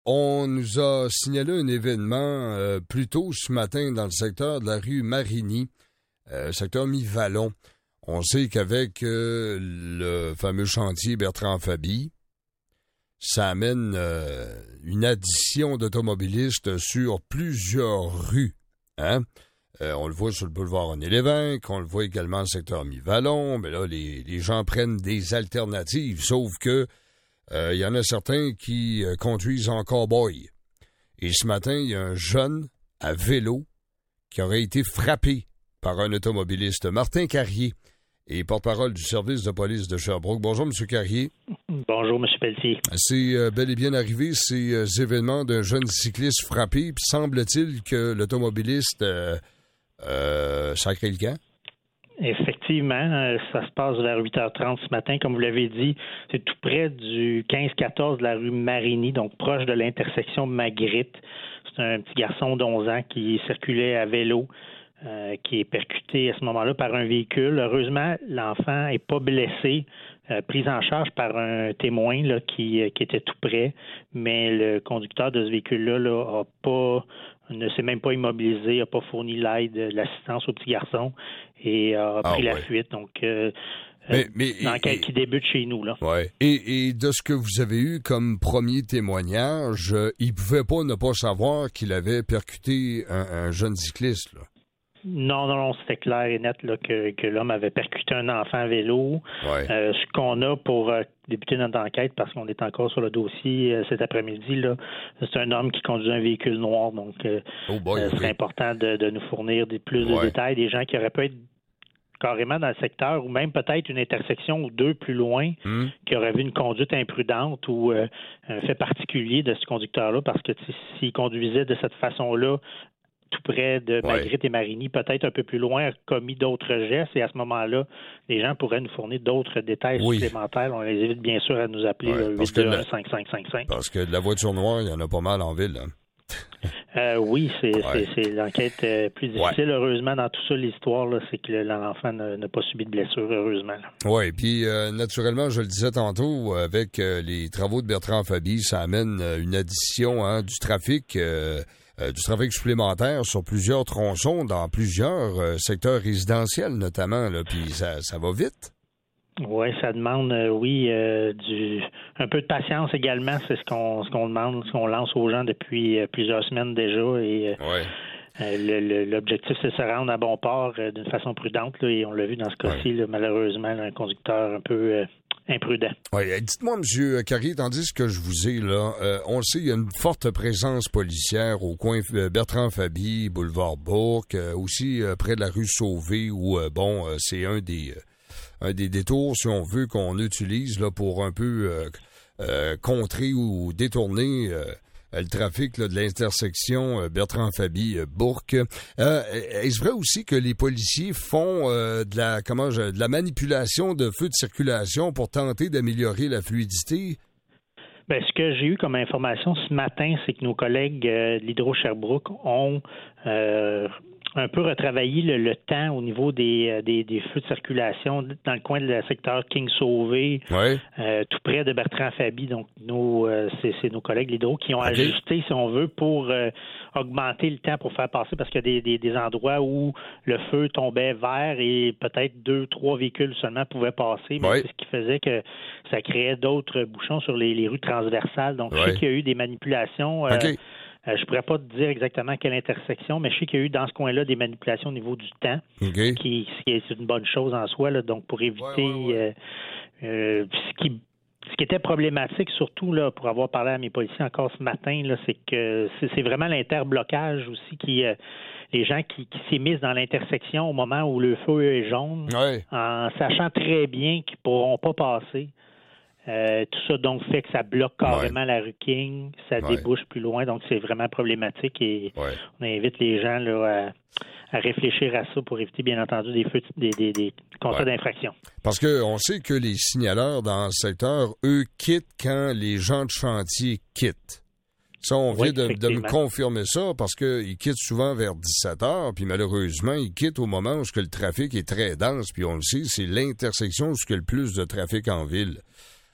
On nous a signalé un événement plus tôt ce matin dans le secteur de la rue Marigny, secteur Mi-Vallon. On sait qu'avec le fameux chantier Bertrand Faby, ça amène une addition d'automobilistes sur plusieurs rues. Hein? On le voit sur le boulevard René-Lévesque, on le voit également dans le secteur Mi-Vallon, mais là, les gens prennent des alternatives, sauf que il y en a certains qui conduisent en cow-boy. Et ce matin, il y a un jeune à vélo qui aurait été frappé par un automobiliste, Martin Carrier, et porte-parole du service de police de Sherbrooke. Bonjour, M. Carrier. Bonjour, M. Pelletier. C'est bel et bien arrivé, ces événements d'un jeune cycliste frappé, puis semble-t-il que l'automobiliste sacré le camp? Effectivement, ça se passe vers 8h30 ce matin. Comme vous l'avez dit, c'est tout près du 15-14 de la rue Marigny, donc proche de l'intersection Magritte. C'est un petit garçon d'11 ans qui circulait à vélo, qui est percuté à ce moment-là par un véhicule. Heureusement, l'enfant n'est pas blessé, pris en charge par un témoin là, qui était tout près, mais le conducteur de ce véhicule-là ne s'est même pas immobilisé, n'a pas fourni l'aide, l'assistance au petit garçon et a pris la fuite. Donc, l'enquête qui débute chez nous. Là. Ouais. Et de ce que vous avez eu comme premier témoignage, il ne pouvait pas ne pas savoir qu'il avait percuté un jeune cycliste, là. Non, c'était clair et net là, que l'homme avait percuté un enfant à vélo. Ouais. Ce qu'on a pour débuter notre enquête, parce qu'on est encore sur le dossier cet après-midi, là, c'est un homme qui conduit un véhicule noir. Donc, c'est important de nous fournir plus de détails. Des gens qui auraient pu être carrément dans le secteur ou même peut-être une intersection ou deux plus loin qui auraient vu une conduite imprudente ou un fait particulier de ce conducteur-là, parce que s'il conduisait de cette façon-là, tout près de Magritte et Marigny, peut-être un peu plus loin, a commis d'autres gestes. Et à ce moment-là, les gens pourraient nous fournir d'autres détails supplémentaires. On les invite bien sûr à nous appeler 821-5555. Parce que de la voiture noire, il y en a pas mal en ville. Hein? Oui, c'est l'enquête plus difficile. Heureusement, dans tout ça, l'histoire, là, c'est que l'enfant n'a pas subi de blessure, heureusement. Oui, puis naturellement, je le disais tantôt, avec les travaux de Bertrand Faby, ça amène une addition du trafic supplémentaire sur plusieurs tronçons, dans plusieurs secteurs résidentiels notamment, là, puis ça va vite. Oui, ça demande, un peu de patience également. C'est ce qu'on demande, ce qu'on lance aux gens depuis plusieurs semaines déjà. Et l'objectif, c'est de se rendre à bon port d'une façon prudente. Là, et on l'a vu dans ce cas-ci, là, malheureusement, un conducteur un peu imprudent. Oui, dites-moi, M. Carrier, tandis que je vous ai là, on le sait, il y a une forte présence policière au coin Bertrand Faby, boulevard Bourque, aussi près de la rue Sauvé, où c'est un des détours, si on veut, qu'on utilise là pour un peu contrer ou détourner le trafic là, de l'intersection Bertrand-Faby-Bourque. Est-ce vrai aussi que les policiers font de la manipulation de feux de circulation pour tenter d'améliorer la fluidité? Bien, ce que j'ai eu comme information ce matin, c'est que nos collègues de l'Hydro-Sherbrooke ont un peu retravaillé le temps au niveau des feux de circulation dans le coin de le secteur King-Sauvé, tout près de Bertrand-Faby. Donc, c'est nos collègues de l'Hydro qui ont ajusté, si on veut, pour augmenter le temps pour faire passer, parce qu'il y a des endroits où le feu tombait vert et peut-être 2-3 véhicules seulement pouvaient passer, mais c'est ce qui faisait que ça créait d'autres bouchons sur les rues transversales. Donc, je sais qu'il y a eu des manipulations. Je pourrais pas te dire exactement quelle intersection, mais je sais qu'il y a eu dans ce coin-là des manipulations au niveau du temps, qui est une bonne chose en soi. Là, donc, pour éviter ce qui était problématique, surtout là, pour avoir parlé à mes policiers encore ce matin, là, c'est que c'est vraiment l'interblocage aussi qui les gens qui s'immiscent dans l'intersection au moment où le feu est jaune, en sachant très bien qu'ils pourront pas passer. Tout ça donc fait que ça bloque carrément la rue King, ça débouche plus loin, donc c'est vraiment problématique et on invite les gens là, à réfléchir à ça pour éviter bien entendu des constats d'infraction. Parce qu'on sait que les signaleurs dans le secteur, eux, quittent quand les gens de chantier quittent. Ça, on vient de me confirmer ça parce qu'ils quittent souvent vers 17h, puis malheureusement, ils quittent au moment où le trafic est très dense, puis on le sait, c'est l'intersection où il y a le plus de trafic en ville.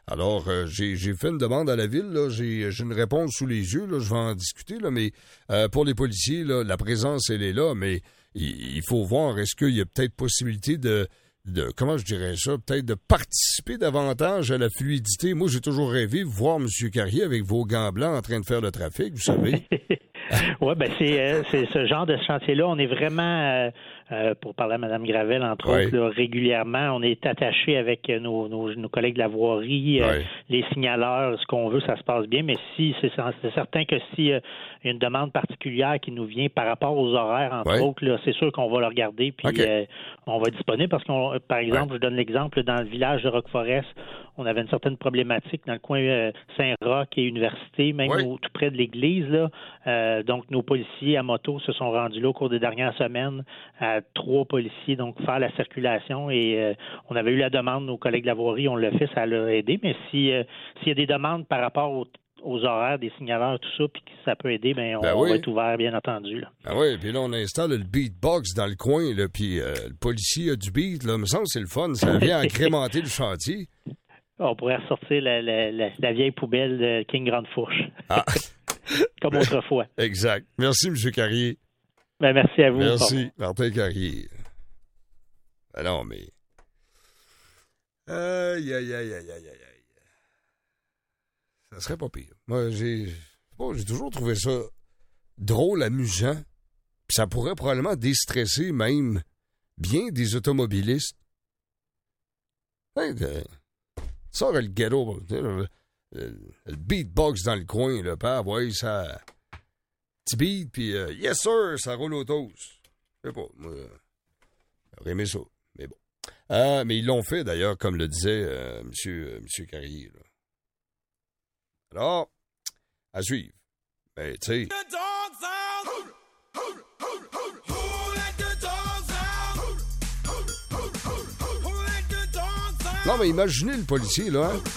Alors, j'ai fait une demande à la ville, là, j'ai une réponse sous les yeux, là, je vais en discuter, là, mais pour les policiers, là, la présence, elle est là, mais il faut voir, est-ce qu'il y a peut-être possibilité de comment je dirais ça, peut-être de participer davantage à la fluidité. Moi, j'ai toujours rêvé de voir M. Carrier avec vos gants blancs en train de faire le trafic, vous savez. Oui, ben c'est ce genre de chantier-là. On est vraiment, pour parler à Mme Gravel, entre autres, là, régulièrement, on est attaché avec nos collègues de la voirie, les signaleurs, ce qu'on veut, ça se passe bien. Mais si c'est certain que s'il y a une demande particulière qui nous vient par rapport aux horaires, entre autres, là, c'est sûr qu'on va le regarder, puis on va être disponible parce qu'on, par exemple, je donne l'exemple, dans le village de Roqueforest, on avait une certaine problématique dans le coin Saint-Roch et Université, même tout près de l'église, là. Donc, nos policiers à moto se sont rendus là au cours des dernières semaines, à 3 policiers, donc faire la circulation. Et on avait eu la demande, nos collègues de la voirie, on l'a fait, ça l'a aidé. Mais s'il y a des demandes par rapport aux horaires des signaleurs, tout ça, puis que ça peut aider, on va être ouvert, bien entendu. Là. Ah oui, puis là, on installe le beatbox dans le coin, là, puis le policier a du beat, là. Il me semble que c'est le fun, ça vient agrémenter le chantier. On pourrait ressortir la vieille poubelle de King Grande Fourche. Ah. Comme autrefois. Exact. Merci, M. Carrier. Ben, merci à vous. Merci, Martin Carrier. Ben non, mais... Aïe. Ça serait pas pire. Moi, j'ai toujours trouvé ça drôle, amusant. Puis ça pourrait probablement déstresser même bien des automobilistes. Sors le ghetto, le beatbox dans le coin, là, père, ça... Petit beat, puis yes sir, ça roule au toast. Je sais pas, moi, j'aurais aimé ça, mais bon. Mais ils l'ont fait, d'ailleurs, comme le disait monsieur Carrier, là. Alors, à suivre. Ben, tu sais... Non, mais imaginez le policier, là, hein?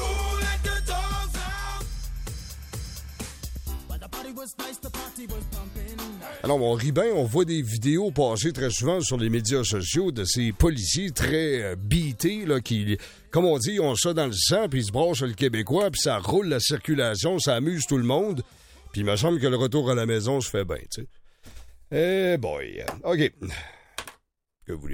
Alors, on rit bien, on voit des vidéos passer très souvent sur les médias sociaux de ces policiers très beatés, là, qui, comme on dit, ont ça dans le sang, puis ils se brassent le Québécois, puis ça roule la circulation, ça amuse tout le monde. Puis il me semble que le retour à la maison se fait bien, tu sais. Eh boy. OK. Que voulez-vous?